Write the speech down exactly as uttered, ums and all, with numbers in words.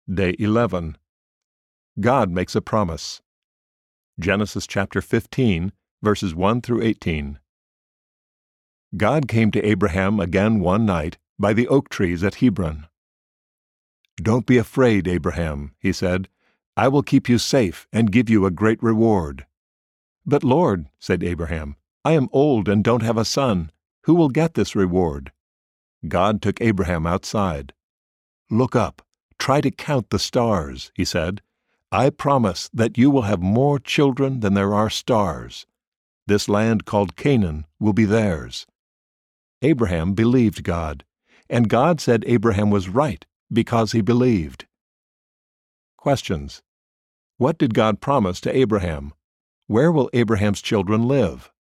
Day eleven. God makes a promise. Genesis chapter fifteen, verses one through eighteen. God came to Abraham again one night by the oak trees at Hebron. "Don't be afraid, Abraham," he said. "I will keep you safe and give you a great reward." "But Lord," said Abraham, "I am old and don't have a son. Who will get this reward?" God took Abraham outside. "Look up. Try to count the stars," he said. "I promise that you will have more children than there are stars. This land called Canaan will be theirs." Abraham believed God, and God said Abraham was right because he believed. Questions. What did God promise to Abraham? Where will Abraham's children live?